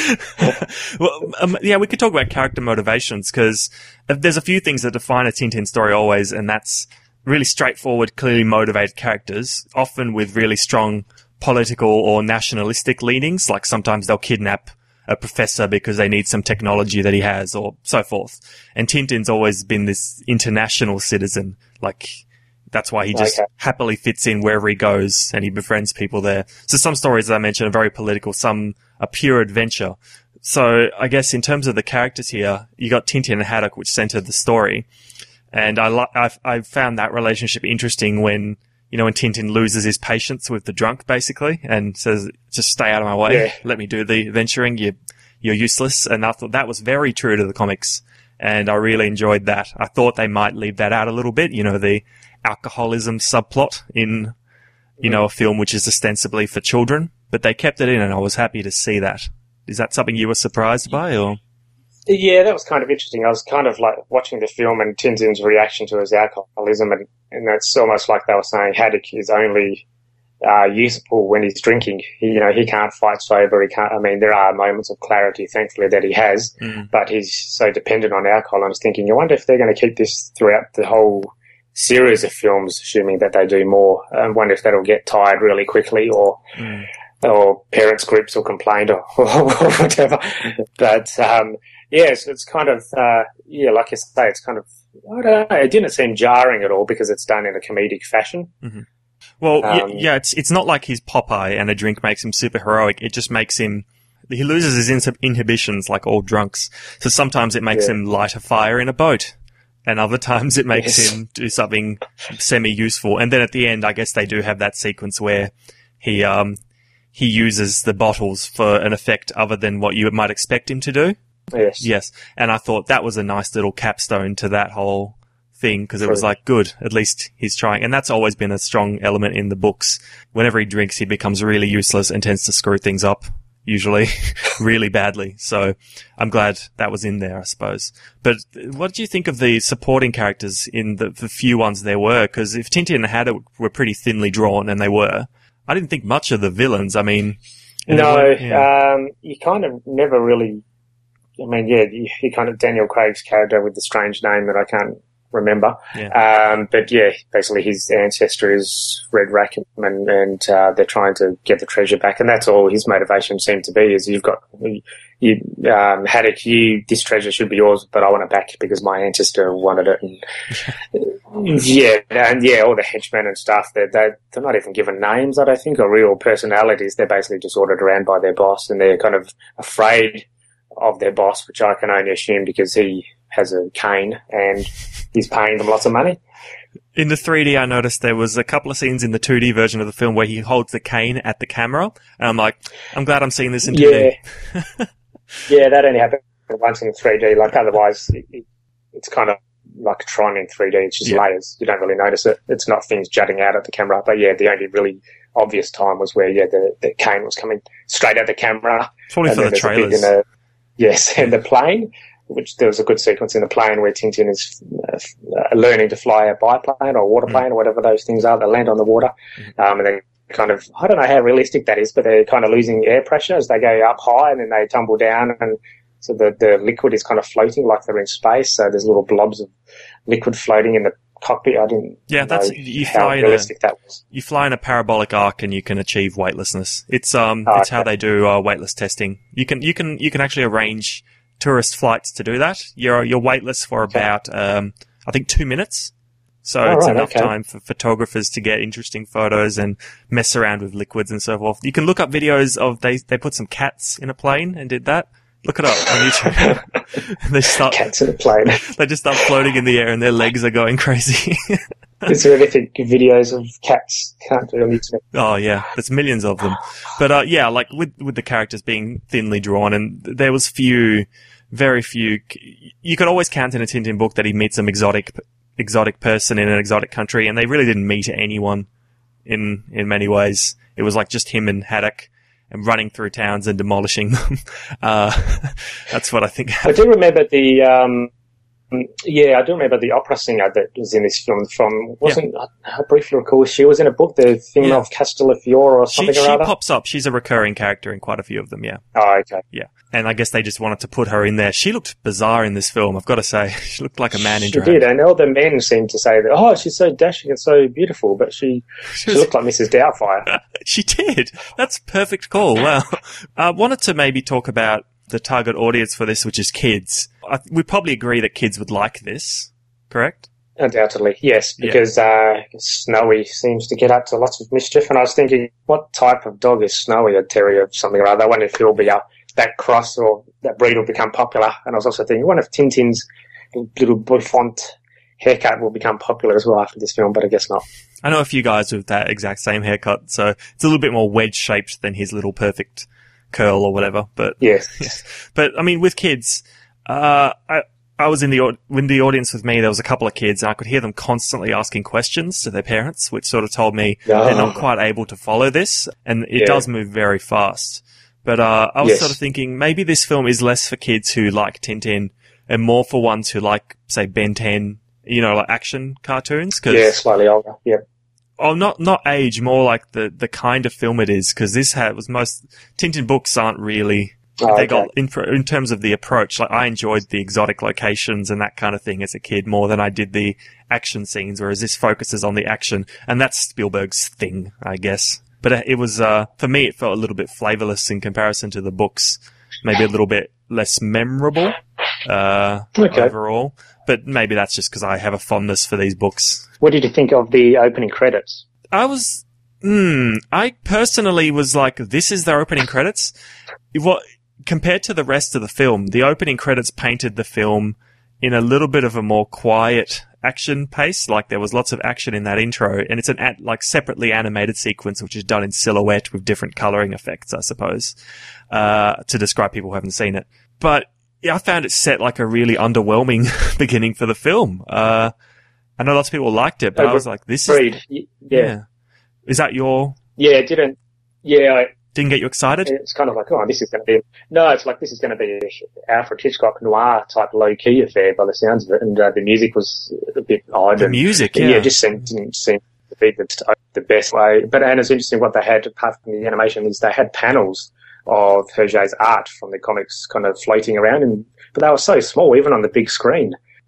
S1: Well, um, yeah, we could talk about character motivations, because there's a few things that define a Tintin story always, and that's really straightforward, clearly motivated characters, often with really strong political or nationalistic leanings. Like sometimes they'll kidnap a professor because they need some technology that he has, or so forth. And Tintin's always been this international citizen. Like, that's why he just okay. happily fits in wherever he goes and he befriends people there. So some stories that I mentioned are very political, some are pure adventure. So I guess in terms of the characters here, you got Tintin and Haddock, which centered the story. And I li- I I found that relationship interesting when, you know, when Tintin loses his patience with the drunk, basically, and says, just stay out of my way.
S2: Yeah.
S1: Let me do the adventuring. You, you're useless. And I thought that was very true to the comics. And I really enjoyed that. I thought they might leave that out a little bit. You know, the alcoholism subplot in, you know, a film which is ostensibly for children, but they kept it in, and I was happy to see that. Is that something you were surprised by, or?
S2: Yeah, that was kind of interesting. I was kind of like watching the film and Tintin's reaction to his alcoholism, and, and it's almost like they were saying Haddock is only uh, useful when he's drinking. He, you know, he can't fight sober. He can't. I mean, there are moments of clarity, thankfully, that he has, mm. but he's so dependent on alcohol. I was thinking, I wonder if they're going to keep this throughout the whole series of films, assuming that they do more. I wonder if that'll get tired really quickly, or. Mm. or parents' groups will complain, or, or whatever. But, um, yes, it's kind of, uh, yeah, like you say, it's kind of, I don't know, it didn't seem jarring at all because it's done in a comedic fashion.
S1: Mm-hmm. Well, um, yeah, it's it's not like he's Popeye and a drink makes him super heroic. It just makes him, he loses his in- inhibitions like all drunks. So sometimes it makes yeah. him light a fire in a boat. And other times it makes yes. him do something semi-useful. And then at the end, I guess they do have that sequence where he, um, he uses the bottles for an effect other than what you might expect him to do.
S2: Yes.
S1: Yes. And I thought that was a nice little capstone to that whole thing, because it was like, good, at least he's trying. And that's always been a strong element in the books. Whenever he drinks, he becomes really useless and tends to screw things up, usually really badly. So I'm glad that was in there, I suppose. But what did you think of the supporting characters in the, the few ones there were? Because if Tintin and Haddock were pretty thinly drawn, and they were, I didn't think much of the villains. I mean,
S2: no, yeah. um, you kind of never really. I mean, yeah, you, you kind of Daniel Craig's character with the strange name that I can't remember.
S1: Yeah.
S2: Um, but yeah, basically his ancestor is Red Rackham, and, and uh, they're trying to get the treasure back, and that's all his motivation seemed to be. Is you've got you um, Haddock, you this treasure should be yours, but I want it back because my ancestor wanted it. And yeah, and yeah, all the henchmen and stuff, they're, they're they're not even given names, I don't think, or real personalities. They're basically just ordered around by their boss, and they're kind of afraid of their boss, which I can only assume because he has a cane and he's paying them lots of money.
S1: In the three D, I noticed there was a couple of scenes in the two D version of the film where he holds the cane at the camera, and I'm like, I'm glad I'm seeing this in two D.
S2: Yeah, yeah, that only happened once in three D. Like otherwise, it, it, it's kind of like Tron in three D. It's just
S1: yeah.
S2: layers. You don't really notice it. It's not things jutting out at the camera. But yeah, the only really obvious time was where yeah, the, the cane was coming straight at the camera.
S1: Probably for the trailers.
S2: A, yes, and the plane. Which there was a good sequence in the plane where Tintin is uh, learning to fly a biplane or water plane mm. or whatever those things are that land on the water. Mm. Um, and they kind of, I don't know how realistic that is, but they're kind of losing air pressure as they go up high and then they tumble down. And so the, the liquid is kind of floating like they're in space. So there's little blobs of liquid floating in the cockpit. I didn't
S1: yeah, that's,
S2: know
S1: you
S2: how
S1: fly
S2: realistic
S1: in a,
S2: that was.
S1: You fly in a parabolic arc and you can achieve weightlessness. It's, um,
S2: oh,
S1: it's
S2: okay.
S1: how they do, uh, weightless testing. You can, you can, you can actually arrange tourist flights to do that. You're you're weightless for
S2: okay.
S1: about um I think two minutes. So
S2: oh,
S1: it's
S2: right,
S1: enough
S2: okay.
S1: time for photographers to get interesting photos and mess around with liquids and so forth. You can look up videos of they they put some cats in a plane and did that. Look it up on YouTube. they start
S2: cats in a plane.
S1: They just start floating in the air and their legs are going crazy.
S2: There's horrific videos of cats can't do on YouTube.
S1: Oh yeah, there's millions of them. But uh yeah, like with with the characters being thinly drawn, and there was few, very few. You could always count in a Tintin book that he meets some exotic exotic person in an exotic country, and they really didn't meet anyone in in many ways. It was like just him and Haddock and running through towns and demolishing them. Uh, that's what I think happened.
S2: I do remember the. Um Yeah, I do remember the opera singer that was in this film from, wasn't, yeah. I, I briefly recall, she was in a book, the thing
S1: yeah.
S2: of Castellfiore or something
S1: she,
S2: or
S1: she
S2: other?
S1: She pops up. She's a recurring character in quite a few of them, yeah.
S2: Oh, okay.
S1: Yeah. And I guess they just wanted to put her in there. She looked bizarre in this film, I've got to say. She looked like a man in
S2: she
S1: drag.
S2: She did, and all the men seemed to say that, oh, she's so dashing and so beautiful, but she, she, she looked like Missus Doubtfire.
S1: She did. That's a perfect call, wow. I wanted to maybe talk about the target audience for this, which is kids. I, we probably agree that kids would like this, correct?
S2: Undoubtedly, yes, because yeah. uh, Snowy seems to get up to lots of mischief, and I was thinking, what type of dog is Snowy? A terrier of something or other. I wonder if he'll be up that cross or that breed will become popular. And I was also thinking, I wonder if Tintin's little Buffont haircut will become popular as well after this film, but I guess not.
S1: I know a few guys with that exact same haircut, so it's a little bit more wedge-shaped than his little perfect curl or whatever, but
S2: yes.
S1: Yeah. But I mean, with kids, uh, I, I was in the, in the audience with me, there was a couple of kids and I could hear them constantly asking questions to their parents, which sort of told me oh. they're not quite able to follow this, and it yeah. does move very fast. But, uh, I was yes. sort of thinking maybe this film is less for kids who like Tintin and more for ones who like, say, Ben ten, you know, like action cartoons. Cause,
S2: yeah, slightly older, yeah.
S1: Oh, not, not age, more like the, the kind of film it is, because this had, was most, Tintin books aren't really, oh, they okay. got, in, in terms of the approach, like I enjoyed the exotic locations and that kind of thing as a kid more than I did the action scenes, whereas this focuses on the action, and that's Spielberg's thing, I guess. But it was, uh, for me, it felt a little bit flavorless in comparison to the books, maybe a little bit less memorable, uh, okay. overall. But maybe that's just because I have a fondness for these books.
S2: What did you think of the opening credits?
S1: I was, hmm, I personally was like, this is the opening credits? What, compared to the rest of the film, the opening credits painted the film in a little bit of a more quiet action pace. Like there was lots of action in that intro, and it's an at, like separately animated sequence, which is done in silhouette with different coloring effects, I suppose, uh, to describe people who haven't seen it. But yeah, I found it set like a really underwhelming beginning for the film. Uh, I know lots of people liked it, but I was like, this
S2: Agreed.
S1: is,
S2: yeah.
S1: yeah. Is that your,
S2: yeah, it didn't, yeah, I,
S1: didn't get you excited?
S2: It's kind of like, oh, this is going to be, no, it's like this is going to be a Alfred Hitchcock noir type low key affair by the sounds of it. And uh, the music was a bit odd.
S1: The
S2: and,
S1: music, yeah.
S2: Yeah, it just seemed, didn't seem to be the, the best way. But, and it's interesting what they had, apart from the animation, is they had panels of Hergé's art from the comics kind of floating around, and but they were so small, even on the big screen.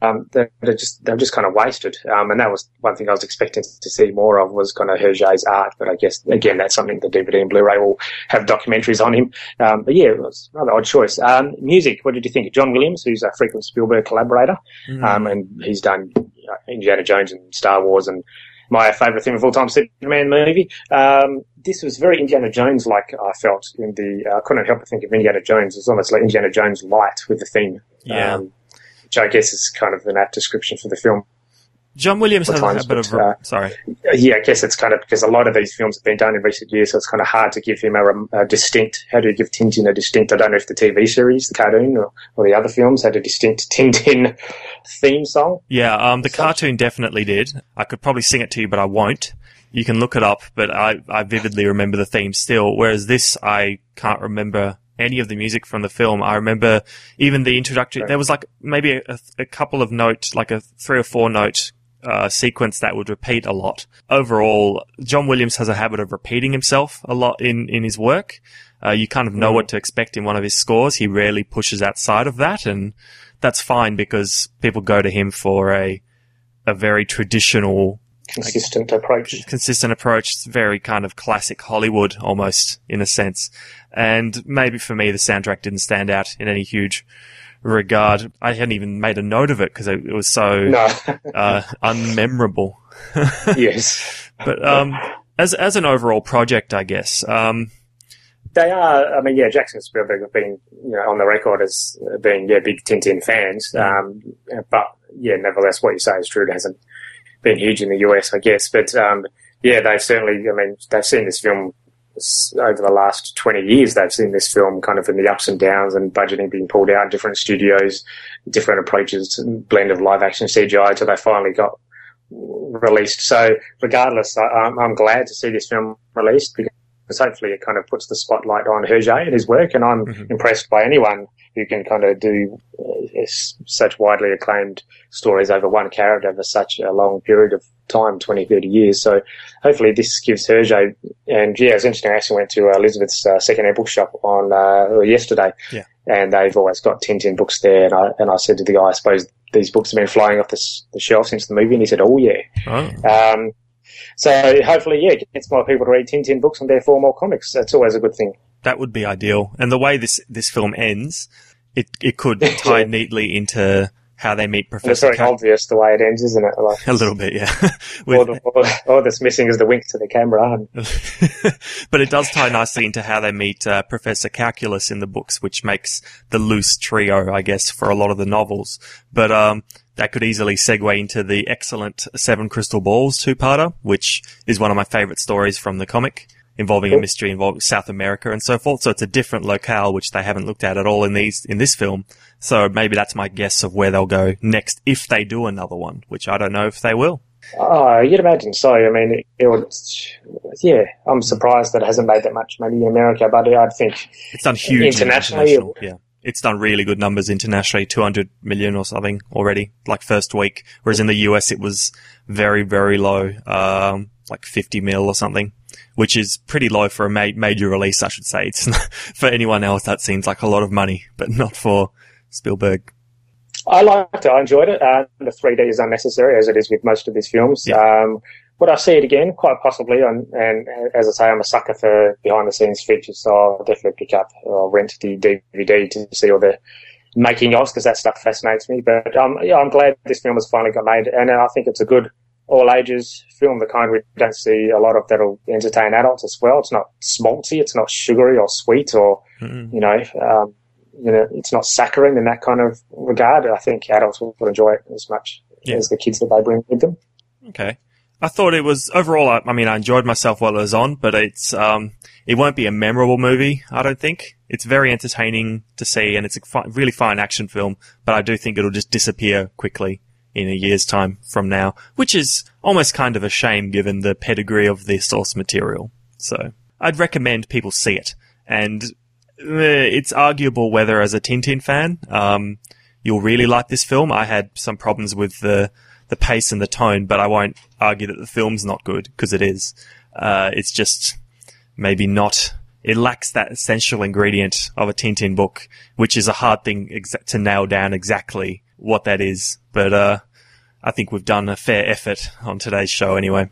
S2: um, they're, they're just they're just kind of wasted. Um, and that was one thing I was expecting to see more of was kind of Hergé's art. But I guess again that's something the D V D and Blu-ray will have documentaries on him. Um, but yeah, it was a rather odd choice. Um, music. What did you think of John Williams, who's a frequent Spielberg collaborator, mm. um, and he's done you know, Indiana Jones and Star Wars and my favourite thing of all time, Superman movie. Um, this was very Indiana Jones-like, I felt, in the, uh, I couldn't help but think of Indiana Jones. It's almost like Indiana Jones light with the theme.
S1: Yeah.
S2: Um, which I guess is kind of an apt description for the film.
S1: John Williams has
S2: times,
S1: a bit
S2: but,
S1: of,
S2: uh,
S1: sorry.
S2: Yeah, I guess it's kind of, because a lot of these films have been done in recent years, so it's kind of hard to give him a, a distinct, how do you give Tintin a distinct, I don't know if the T V series, the cartoon, or, or the other films had a distinct Tintin theme song.
S1: Yeah, um, the cartoon definitely did. I could probably sing it to you, but I won't. You can look it up, but I, I vividly remember the theme still, whereas this, I can't remember any of the music from the film. I remember even the introductory,
S2: Right.
S1: there was like maybe a, a couple of note, like a three or four note uh, sequence that would repeat a lot. Overall, John Williams has a habit of repeating himself a lot in, in his work. Uh, you kind of know
S2: Mm.
S1: what to expect in one of his scores. He rarely pushes outside of that, and that's fine because people go to him for a, a very traditional,
S2: Consistent approach.
S1: consistent approach. It's very kind of classic Hollywood almost in a sense. And maybe for me, the soundtrack didn't stand out in any huge regard. I hadn't even made a note of it because it, it was so
S2: No.
S1: uh, unmemorable.
S2: Yes.
S1: But um, as as an overall project, I guess. Um,
S2: They are, I mean, yeah, Jackson and Spielberg have been, you know, on the record as being, yeah, big Tintin fans. Um, but, yeah, nevertheless, what you say is true. It hasn't been huge in the U S, I guess. But, um, yeah, they've certainly, I mean, they've seen this film over the last twenty years. They've seen this film kind of in the ups and downs and budgeting being pulled out, different studios, different approaches, blend of live action C G I until they finally got released. So regardless, I, I'm, I'm glad to see this film released because hopefully it kind of puts the spotlight on Hergé and his work, and I'm
S1: mm-hmm.
S2: impressed by anyone who can kind of do uh, such widely acclaimed stories over one character over such a long period of time, twenty, thirty years. So hopefully this gives Hergé, and yeah, it's interesting, I actually went to uh, Elizabeth's uh, second-hand bookshop on uh, yesterday,
S1: yeah.
S2: and they've always got Tintin books there, and I, and I said to the guy, I suppose these books have been flying off the, the shelf since the movie, and he said, oh yeah.
S1: Oh.
S2: Um, So hopefully, yeah, it gets more people to read Tintin books and therefore more comics. That's always a good thing.
S1: That would be ideal. And the way this, this film ends, it it could tie
S2: Yeah.
S1: neatly into how they meet
S2: And it's
S1: Professor
S2: very
S1: Cal-
S2: obvious the way it ends, isn't it? Like,
S1: A little bit, yeah.
S2: all,
S1: With,
S2: the, all, all that's missing is the wink to the camera. And,
S1: but it does tie nicely into how they meet uh, Professor Calculus in the books, which makes the loose trio, I guess, for a lot of the novels. But um, that could easily segue into the excellent Seven Crystal Balls two-parter, which is one of my favourite stories from the comic, involving
S2: Cool.
S1: a mystery involving South America and so forth. So it's a different locale, which they haven't looked at at all in these in this film. So maybe that's my guess of where they'll go next if they do another one, which I don't know if they will.
S2: oh, you'd imagine so. I mean, it, it would, yeah, I'm surprised that it hasn't made that much money in America, but I'd think
S1: It's done huge
S2: internationally.
S1: international, yeah. It's done really good numbers internationally, two hundred million or something already, like first week. Whereas in the U S it was very, very low, um, like fifty mil or something, which is pretty low for a ma- major release, I should say. It's not, for anyone else, that seems like a lot of money, but not for Spielberg.
S2: I liked it. I enjoyed it. Uh, the three D is unnecessary, as it is with most of these films.
S1: Yeah.
S2: Um, would I see it again? Quite possibly. And, and as I say, I'm a sucker for behind-the-scenes features, so I'll definitely pick up or rent the D V D to see all the making ofs, because that stuff fascinates me. But um, yeah, I'm glad this film has finally got made, and I think it's a good all-ages film, the kind we don't see a lot of that'll entertain adults as well. It's not smalty, it's not sugary or sweet, or,
S1: Mm-mm.
S2: you know, um, you know, it's not saccharine in that kind of regard. I think adults will enjoy it as much
S1: Yeah.
S2: as the kids that they bring with them.
S1: Okay. I thought it was, overall, I, I mean, I enjoyed myself while it was on, but it's, um, it won't be a memorable movie, I don't think. It's very entertaining to see, and it's a fi- really fine action film, but I do think it'll just disappear quickly in a year's time from now, which is almost kind of a shame given the pedigree of the source material. So, I'd recommend people see it. And uh, it's arguable whether, as a Tintin fan, um, you'll really like this film. I had some problems with the the pace and the tone, but I won't argue that the film's not good, because it is. Uh, it's just maybe not, it lacks that essential ingredient of a Tintin book, which is a hard thing exa- to nail down exactly what that is. But uh, I think we've done a fair effort on today's show anyway.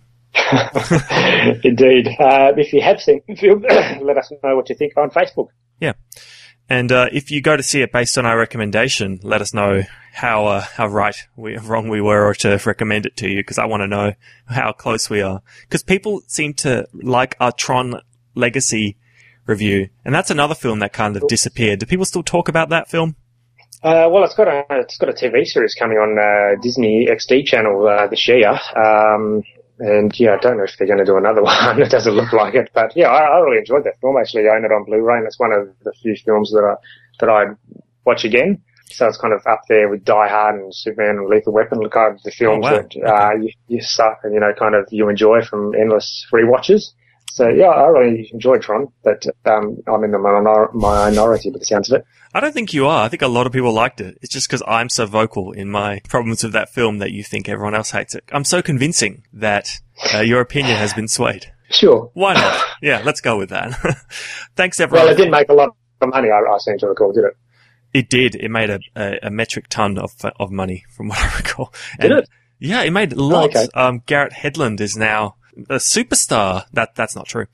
S2: Indeed. Uh, if you have seen the film, let us know what you think on Facebook.
S1: Yeah. And uh, if you go to see it based on our recommendation, let us know how uh, how right we wrong we were, or to recommend it to you, because I want to know how close we are. Because people seem to like our Tron Legacy review, and that's another film that kind of disappeared. Do people still talk about that film?
S2: Uh, well, it's got a it's got a T V series coming on uh, Disney X D channel uh, this year. Um, And yeah, I don't know if they're going to do another one. It doesn't look like it, but yeah, I, I really enjoyed that film. Actually, I own it on Blu-ray, and it's one of the few films that I that I watch again. So it's kind of up there with Die Hard and Superman and Lethal Weapon, the kind of the films
S1: oh, wow.
S2: that uh, you, you suck and you know kind of you enjoy from endless rewatches. So yeah, I really enjoyed Tron, but um, I'm in the minor- minority by the sounds of it.
S1: I don't think you are. I think a lot of people liked it. It's just because I'm so vocal in my problems with that film that you think everyone else hates it. I'm so convincing that uh, your opinion has been swayed.
S2: Sure.
S1: Why not? Yeah, let's go with that. Thanks, everyone.
S2: Well, it didn't make a lot of money, I, I seem to recall, did it?
S1: It did. It made a, a, a metric ton of of money, from what I recall.
S2: Did
S1: and,
S2: it?
S1: Yeah, it made lots.
S2: Oh, okay.
S1: um, Garrett Hedlund is now a superstar. That That's not true.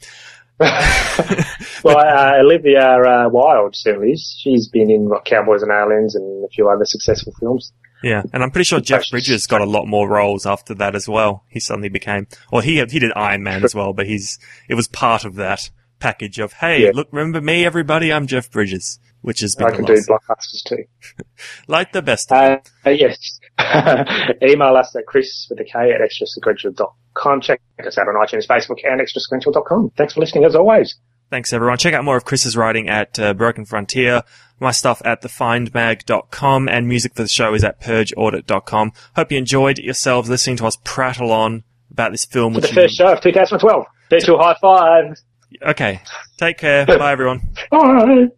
S2: Well, uh, Olivia uh, Wilde certainly is. She's been in what, Cowboys and Aliens and a few other successful films.
S1: Yeah, and I'm pretty sure Jeff Bridges got a lot more roles after that as well. He suddenly became, well, he he did Iron Man as well, but he's it was part of that package of, hey,
S2: yeah.
S1: look, remember me, everybody? I'm Jeff Bridges, which has been
S2: I
S1: the
S2: can
S1: loss.
S2: do blockbusters too.
S1: Like the best of
S2: Uh, uh, yes. Email us at Chris with a K at extra sequential dot com. Check us out on iTunes, Facebook, and extra sequential dot com. Thanks for listening as always.
S1: Thanks, everyone. Check out more of Chris's writing at uh, Broken Frontier, my stuff at the find mag dot com, and music for the show is at purge audit dot com. Hope you enjoyed yourselves listening to us prattle on about this film.
S2: For
S1: Which
S2: the first
S1: you...
S2: show of two thousand twelve. Virtual high five.
S1: Okay. Take care. Bye, everyone.
S2: Bye.